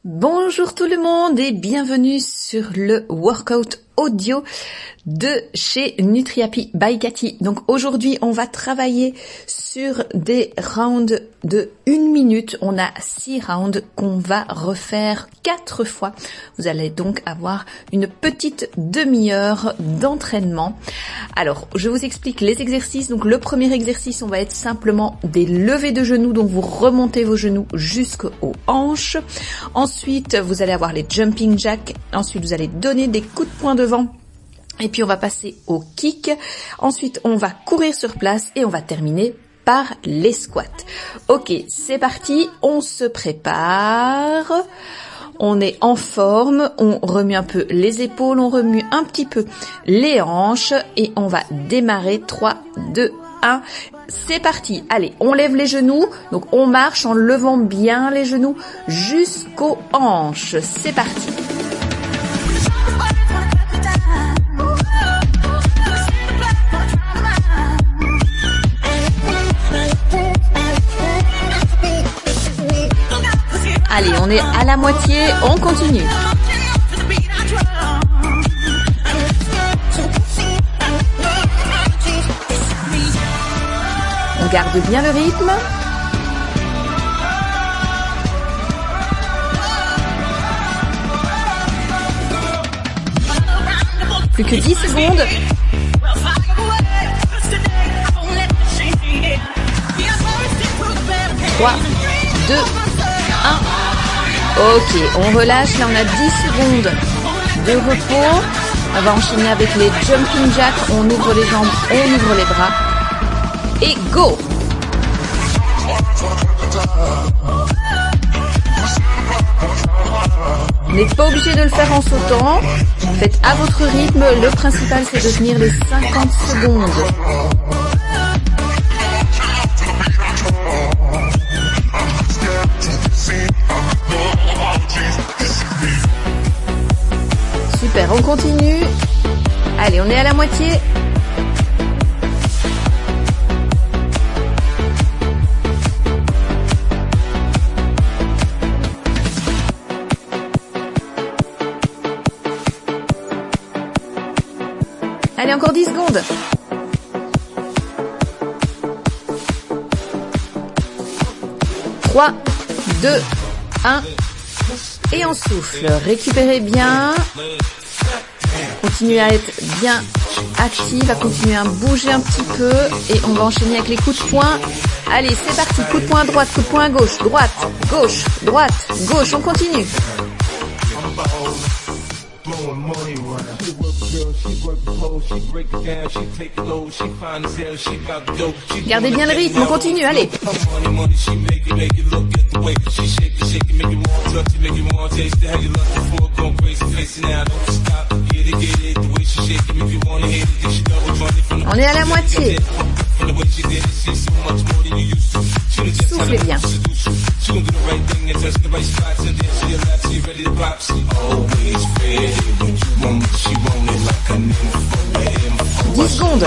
Bonjour tout le monde et bienvenue sur le workout audio de chez NutriHappy by Cathy. Donc aujourd'hui, on va travailler sur des rounds de 1 minute. On a 6 rounds qu'on va refaire 4 fois. Vous allez donc avoir une petite demi-heure d'entraînement. Alors, je vous explique les exercices. Donc le premier exercice, on va être simplement des levées de genoux. Donc vous remontez vos genoux jusqu'aux hanches. Ensuite, vous allez avoir les jumping jacks. Ensuite, vous allez donner des coups de poing devant. Et puis on va passer au kick. Ensuite, on va courir sur place et on va terminer par les squats. Ok, c'est parti. On se prépare. On est en forme. On remue un peu les épaules. On remue un petit peu les hanches. Et on va démarrer. 3, 2, 1. C'est parti. Allez, on lève les genoux. Donc on marche en levant bien les genoux jusqu'aux hanches. C'est parti. Allez, on est à la moitié, on continue. On garde bien le rythme. Plus que 10 secondes. 3, 2, 1. Ok, on relâche, là on a 10 secondes de repos. On va enchaîner avec les jumping jacks, on ouvre les jambes, on ouvre les bras. Et go! Vous n'êtes pas obligé de le faire en sautant. Faites à votre rythme, le principal c'est de tenir les 50 secondes. Super, on continue. Allez, on est à la moitié. Allez, encore 10 secondes. 3, 2, 1. Et on souffle. Récupérez bien. Continuez à être bien active, à continuer à bouger un petit peu. Et on va enchaîner avec les coups de poing. Allez, c'est parti. Coup de poing à droite, coup de poing à gauche. Droite, gauche, droite, gauche. On continue. Gardez bien le rythme, on continue, allez. On est à la moitié. Soufflez bien. 10 secondes.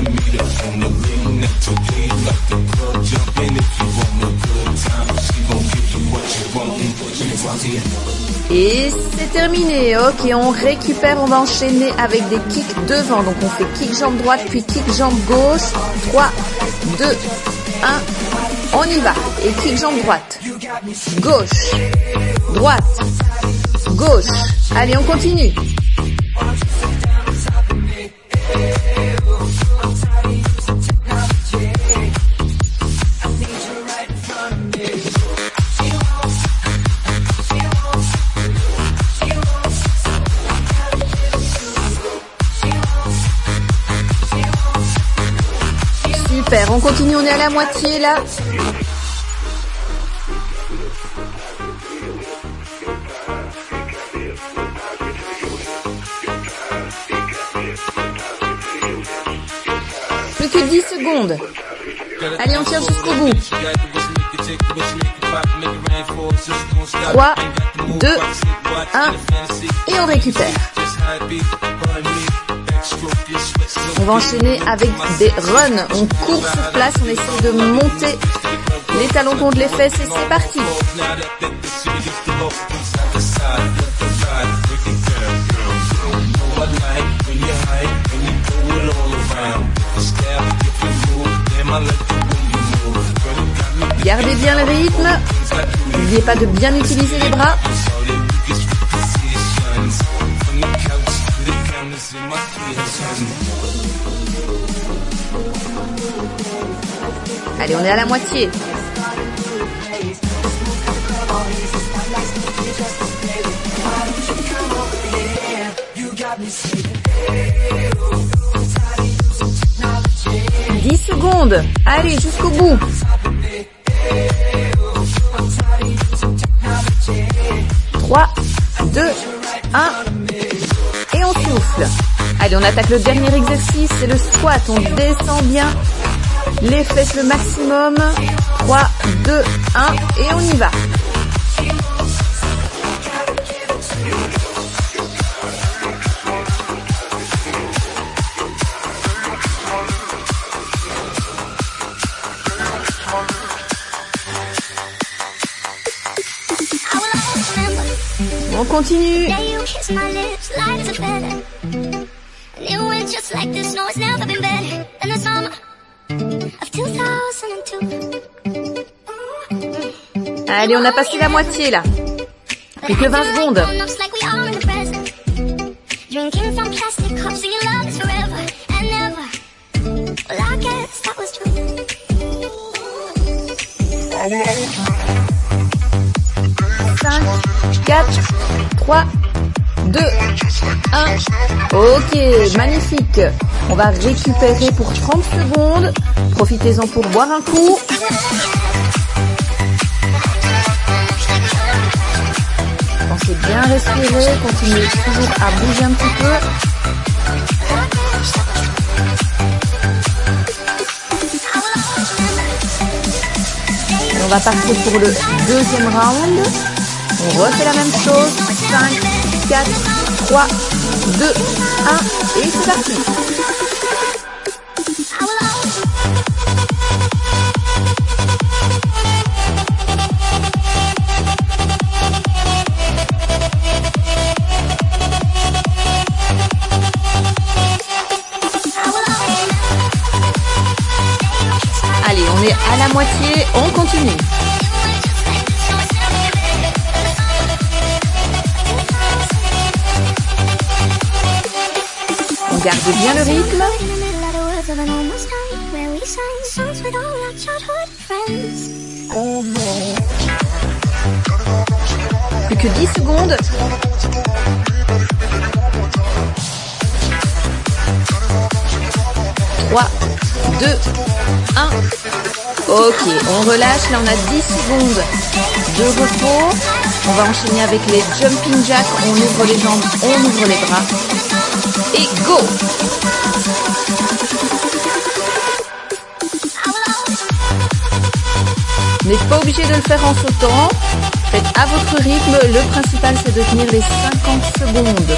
Et c'est terminé. Ok, on récupère, on va enchaîner avec des kicks devant. Donc on fait kick jambe droite puis kick jambe gauche. 3, 2, 1. On y va. Et kick jambe droite. Gauche. Droite. Gauche. Allez, on continue. Super, on continue, on est à la moitié là. Plus que 10 secondes. Allez, on tire jusqu'au bout. 3, 2, 1 et on récupère. On va enchaîner avec des runs. On court sur place, on essaie de monter les talons contre les fesses et c'est parti. bien le rythme. N'oubliez pas de bien utiliser les bras. Allez, on est à la moitié. « 10 secondes. Allez, jusqu'au bout. 3, 2, 1. Et on souffle. Allez, on attaque le dernier exercice, c'est le squat. On descend bien les fesses le maximum. 3, 2, 1 et on y va. On continue. Allez, on a passé la moitié là. Plus que 20 secondes. Cinq, 4, 3, 2, 1. Ok, magnifique. On va récupérer pour 30 secondes. Profitez-en pour boire un coup. Pensez bien respirer, continuez toujours à bouger un petit peu. Et on va partir pour le deuxième round. On refait la même chose. 5, 4, 3, 2, 1 et c'est parti. Allez, on est à la moitié, on continue. On garde bien le rythme. Plus que 10 secondes. Trois, 2, 1. Ok, on relâche. Là, on a 10 secondes de repos. On va enchaîner avec les jumping jacks. On ouvre les jambes, on ouvre les bras. Et go! Vous n'êtes pas obligé de le faire en sautant. Faites à votre rythme. Le principal, c'est de tenir les 50 secondes.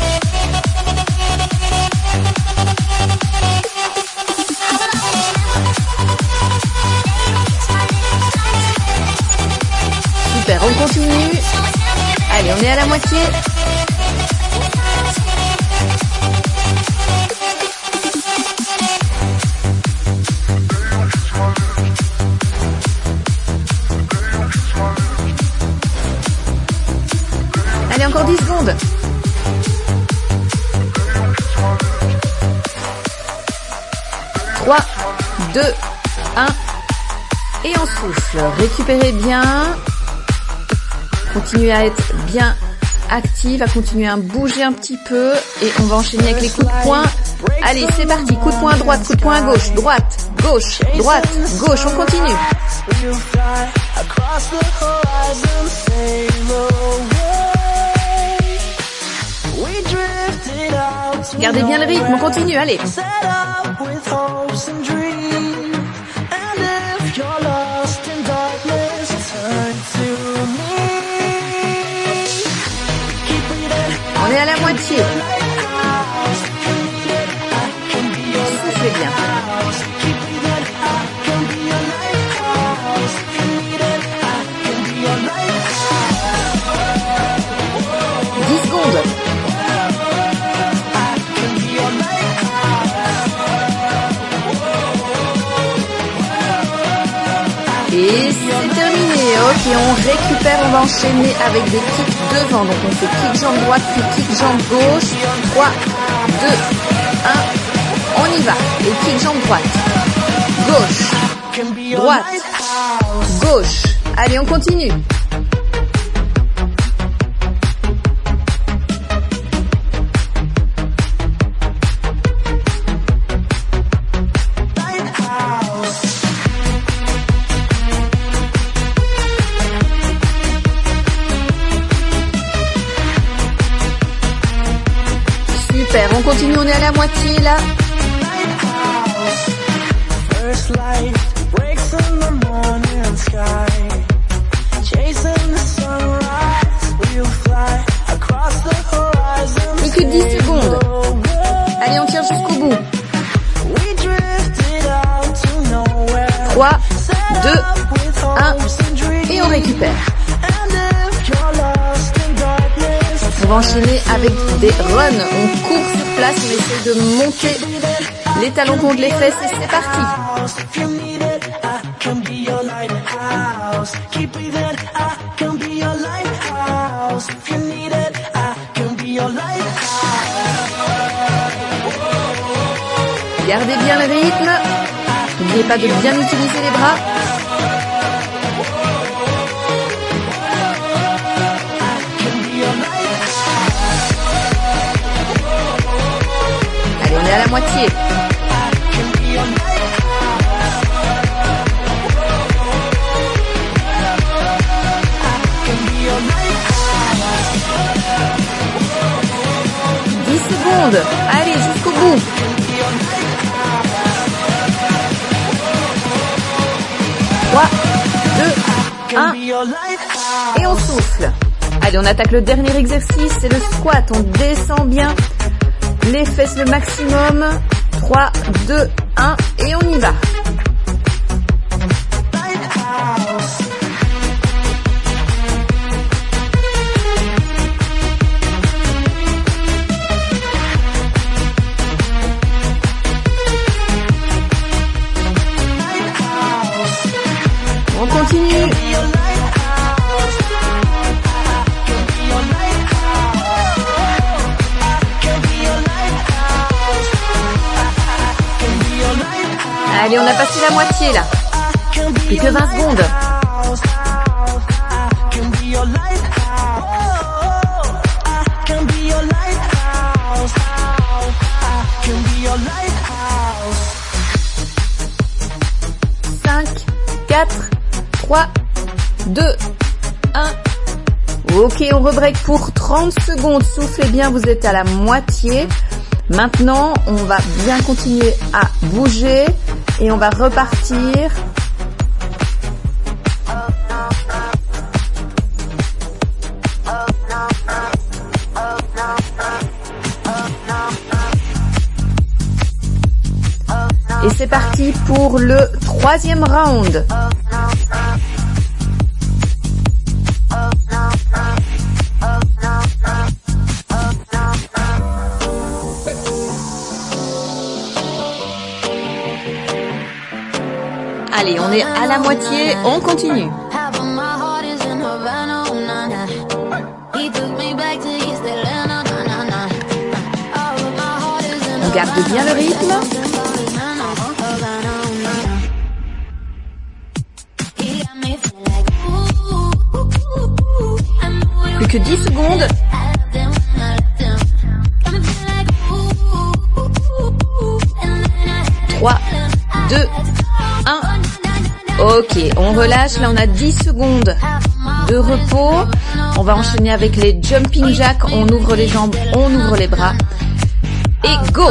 Super, on continue. Allez, on est à la moitié. Allez, encore 10 secondes. Trois, 2, 1. Et on souffle. Récupérez bien. Continuez à être bien active, à continuer à bouger un petit peu. Et on va enchaîner avec les coups de poing. Allez, c'est parti. Coup de poing à droite, coup de poing à gauche. Droite, gauche, droite, gauche. On continue. Gardez bien le rythme, on continue, allez. On est à la moitié. Soufflez bien. 10 secondes. Et c'est Ok, on récupère, on va enchaîner avec des kicks devant. Donc on fait kick jambe droite, puis kick jambe gauche. 3, 2, 1, on y va. Et kick jambe droite. Gauche, droite, gauche. Allez, on continue. Super, on continue, on est à la moitié là. Plus que 10 secondes. Allez, on tire jusqu'au bout. 3, 2, 1, et on récupère. On va enchaîner avec des runs. On court sur place, on essaie de monter les talons contre les fesses et c'est parti. Gardez bien le rythme. N'oubliez pas de bien utiliser les bras. Allez, on est à la moitié. Allez, jusqu'au bout. 3, 2, 1. Et on souffle. Allez, on attaque le dernier exercice, c'est le squat. On descend bien les fesses le maximum. 3, 2, 1 et on y va. On continue. Allez, on a passé la moitié là. Plus que 20 secondes. Cinq, 4, 3, 2, 1. Ok, on rebreak pour 30 secondes. Soufflez bien, vous êtes à la moitié. Maintenant, on va bien continuer à bouger et on va repartir. Et c'est parti pour le 3e round. Allez, on est à la moitié, on continue. On garde bien le rythme. Plus que 10 secondes. 3, 2, 1. Ok, on relâche. Là, on a 10 secondes de repos. On va enchaîner avec les jumping jacks. On ouvre les jambes, on ouvre les bras. Et go!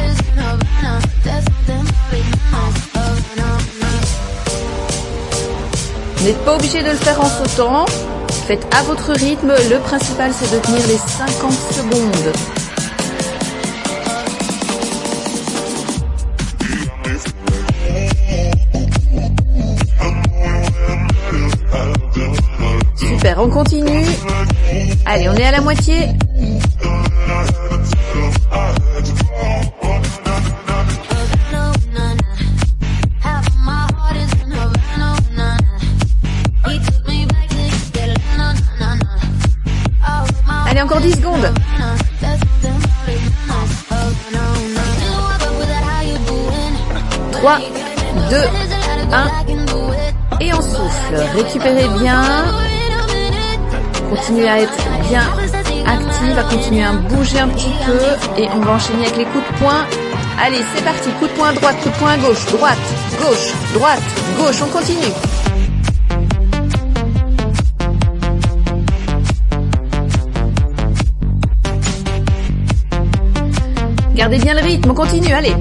Vous n'êtes pas obligé de le faire en sautant. Faites à votre rythme. Le principal, c'est de tenir les 50 secondes. Super, on continue. Allez, on est à la moitié. Allez, encore 10 secondes. 3, 2, 1. Et on souffle. Récupérez bien. Continuez à être bien active, à continuer à bouger un petit peu. Et on va enchaîner avec les coups de poing. Allez, c'est parti. Coup de poing à droite, coup de poing à gauche. Droite, gauche, droite, gauche. On continue. Gardez bien le rythme, on continue, allez.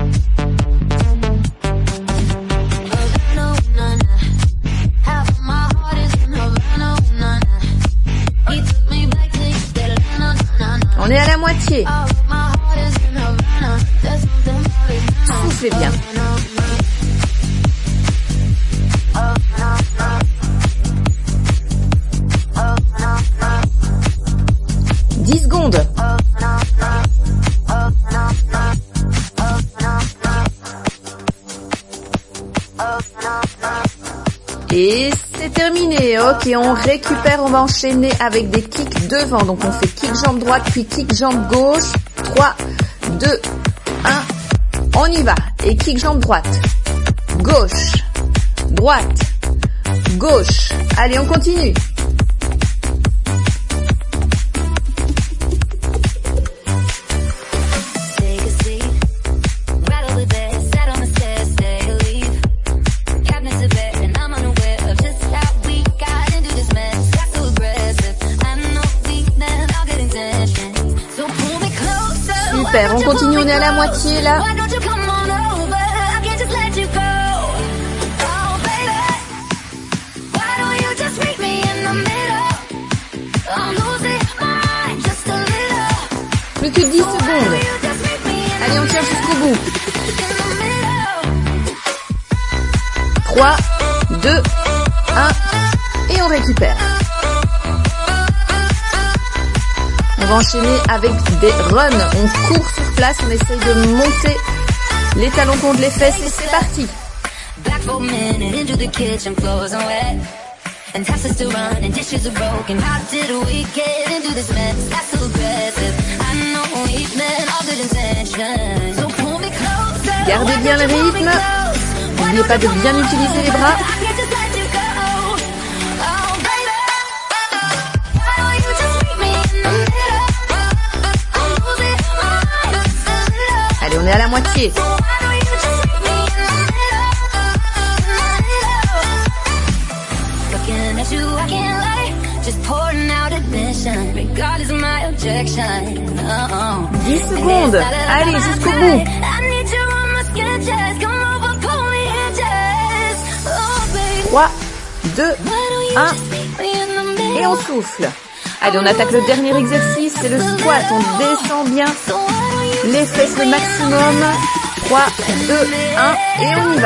On est à la moitié. Soufflez bien. Et c'est terminé. Ok, on récupère, on va enchaîner avec des kicks devant. Donc on fait kick jambe droite, puis kick jambe gauche. 3, 2, 1, on y va. Et kick jambe droite, gauche, droite, gauche. Allez, on continue. Super, on continue, on est à la moitié là. Plus que 10 secondes. Allez, on tire jusqu'au bout. 3, 2, 1 et on récupère. On va enchaîner avec des runs. On court sur place, on essaye de monter les talons contre les fesses et c'est parti. Gardez bien le rythme. N'oubliez pas de bien utiliser les bras. Allez, on est à la moitié. Dix secondes. Allez, jusqu'au bout. 3, 2, 1 et on souffle. Allez, on attaque le dernier exercice, c'est le squat. On descend bien les fesses le maximum. 3, 2, 1 et on y va.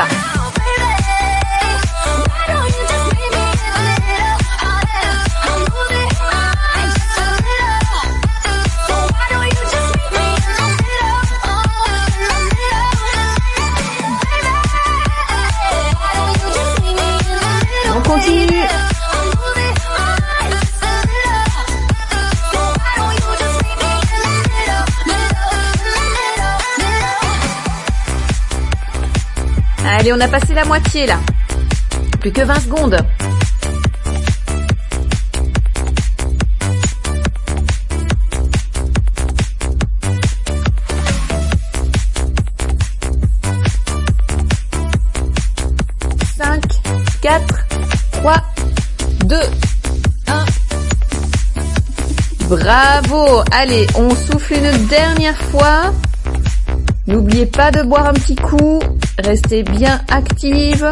On continue. Allez, on a passé la moitié là. Plus que 20 secondes. Cinq, 4, 3, 2, 1. Bravo. Allez, on souffle une dernière fois. N'oubliez pas de boire un petit coup. Restez bien active.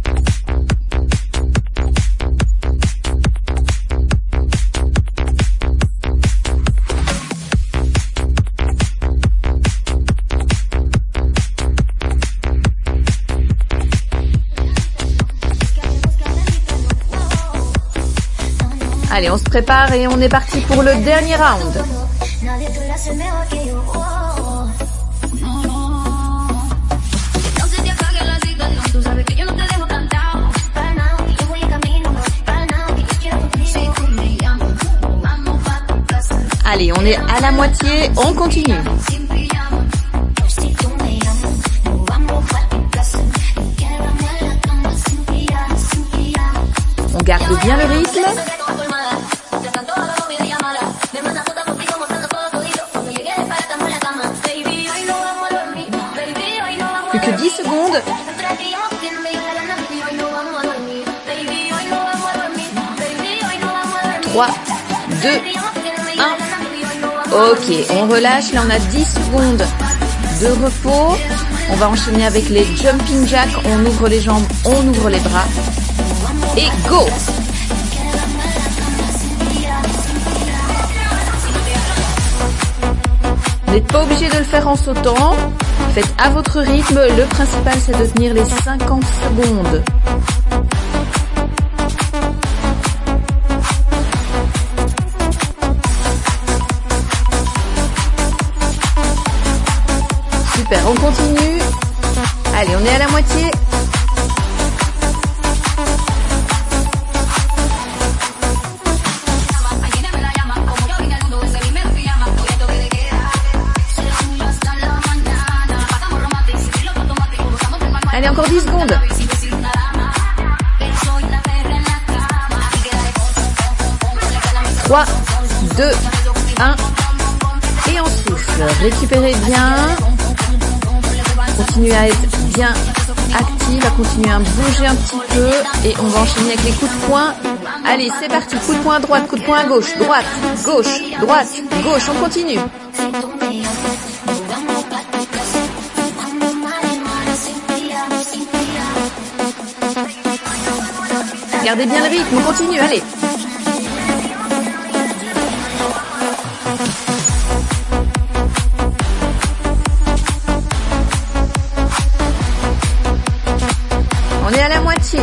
Allez, on se prépare et on est parti pour le dernier round. Allez, on est à la moitié, on continue. On garde bien le rythme. Plus que 10 secondes. 3, 2, 1. Ok, on relâche. Là, on a 10 secondes de repos. On va enchaîner avec les jumping jacks. On ouvre les jambes, on ouvre les bras. Et go! Vous n'êtes pas obligé de le faire en sautant. Faites à votre rythme. Le principal, c'est de tenir les 50 secondes. Super, on continue. Allez, on est à la moitié. Allez, encore 10 secondes. 3, 2, 1. Et on souffle. Récupérez bien. Continuez à être bien active, à continuer à bouger un petit peu. Et on va enchaîner avec les coups de poing. Allez, c'est parti. Coup de poing à droite, coup de poing à gauche. Droite, gauche, droite, gauche. On continue. Gardez bien le rythme, on continue, allez. On est à la moitié.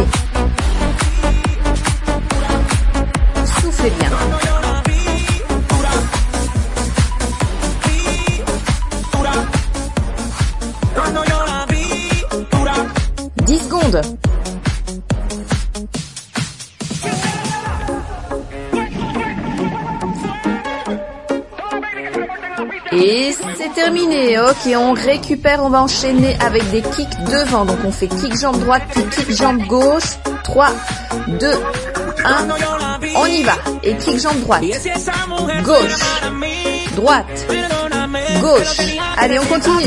Soufflez bien. 10 secondes. Et c'est terminé. Ok, on récupère, on va enchaîner avec des kicks devant. Donc on fait kick jambe droite, puis kick jambe gauche. 3, 2, 1. On y va. Et kick jambe droite. Gauche. Droite. Gauche. Allez, on continue.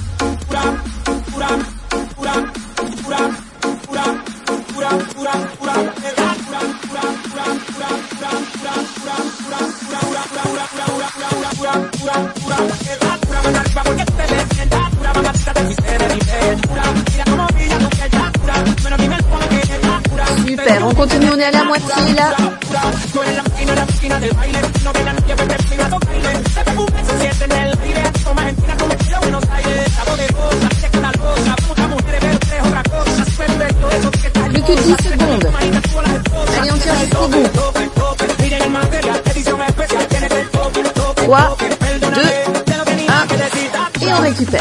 Super, on continue, on est à la moitié là. Plus que 10 secondes. Allez, on tire jusqu'au bout. 3, 2, 1. Et on récupère.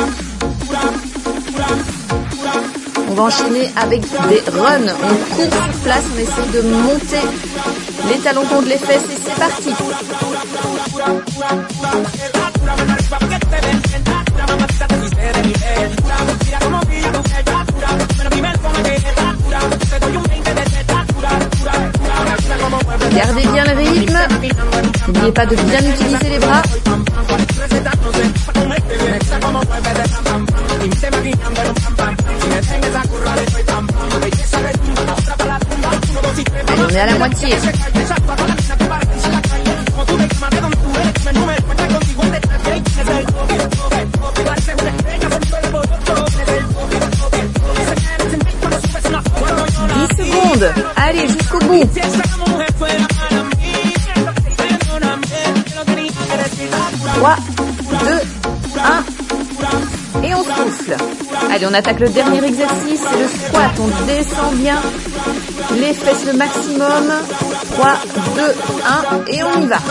On va enchaîner avec des runs. On court sur place, on essaie de monter les talons contre les fesses et c'est parti. Gardez bien le rythme. N'oubliez pas de bien utiliser les bras. Allez, on est à la moitié. Allez, jusqu'au bout. 3, 2, 1. Et on souffle. Allez, on attaque le dernier exercice, c'est le squat. On descend bien les fesses le maximum. 3, 2, 1. Et on y va.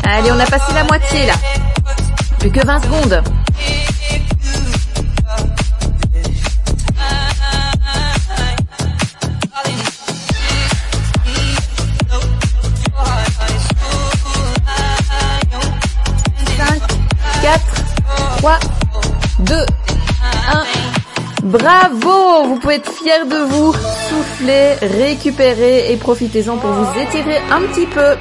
Allez, on a passé la moitié là. Plus que 20 secondes. Quatre, 3, 2, 1. Bravo! Vous pouvez être fiers de vous. Soufflez, récupérez et profitez-en pour vous étirer un petit peu.